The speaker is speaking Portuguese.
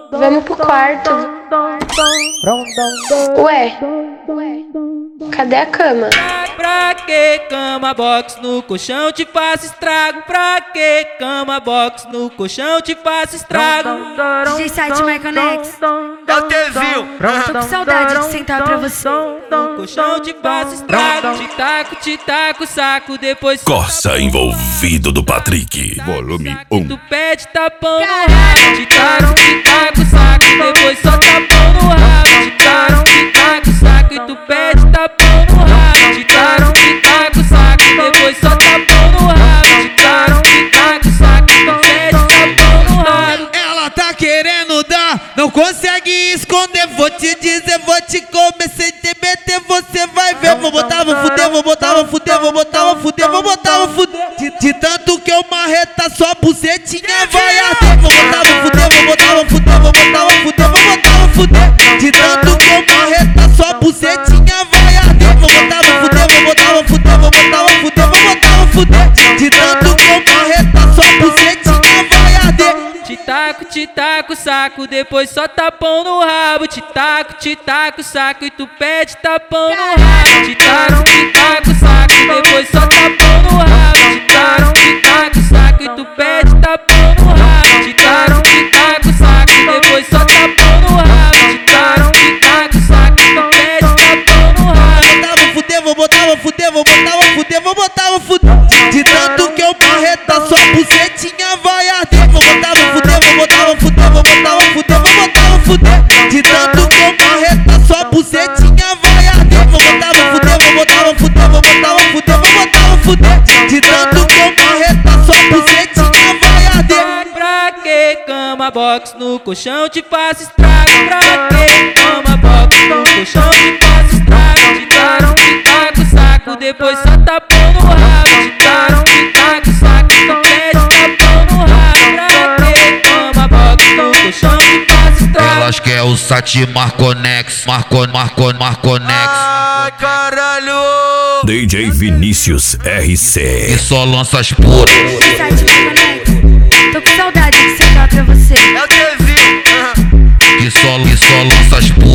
Vamos pro quarto. Ué, cadê a cama? Pra que cama box no colchão te faço estrago? Pra que cama box no colchão te faço estrago? DJ Site Michael X. É o Tevinho. Tô com saudade de sentar pra você. No colchão te faço estrago. Te taco, saco, depois Corsa envolvido do Patrick. Volume 1. tu pede tapão no rabo. Te taco, saco, depois só tapão no rabo. Te taco, saco e tu pede tapão no rabo. Te taco, saco, depois só tapão no rabo. Te taco, saco e tu pede tapão no rabo. Ela tá querendo dar, não consegue esconder. Vou te dizer, vou te comer sem te meter, você vai ver. Vou botar, vou fuder, vou botar, vou fuder, vou botar, vou fuder, vou botar, vou fuder. De tanto que eu marreta, sua bucetinha vai arder. Vou botar, vou fuder, vou botar, vou fuder, vou botar, vou fuder, vou botar, vou fuder. De tanto que eu marreta, sua bucetinha vai arder. Vou botar, vou fuder, vou botar, vou fuder, vou botar, vou fuder, vou botar, vou fuder. De tanto que eu marreta, sua bucetinha vai arder. Te taco, saco, depois só tapão no rabo. Te taco, saco e tu pede tapão no rabo. Te taco, saco, depois só tapão no rabo. Te taco, saco e tu pede tapão no rabo. Te taco, saco, depois só tapão no rabo. Te taco, saco e tu pede tapão no rabo. Vou fuder, vou botar, vou fuder, vou botar, vou fuder, vou botar, vou fuder. De tanto que eu marreta, sua bucetinha vai arder. Vou botar, vou fuder, vou botar, vou fuder, vou botar, vou fuder, vou botar, vou fuder. De tanto que eu marreta, sua bucetinha vai arder. Vou botar, vou fuder, vou botar, vou fuder, vou botar, vou fuder, vou botar, vou fuder. De tanto que eu marreta, sua bucetinha vai arder. Pra que cama box no colchão te faço estrago? Pra que cama box no colchão te faço estrago? Te taco, saco, depois só tapão no rabo. Te taco, saco, tu pede tapão no rabo. Pra que cama box no colchão te faço estrago? Elas quer o Sati Marconex, Marconex. Ai, caralho. DJ Vinícius RC. E só lança as puras. DJ Site Michael X. Tô com saudade de sentar pra você. É o Tevinho. Que só lança as puras.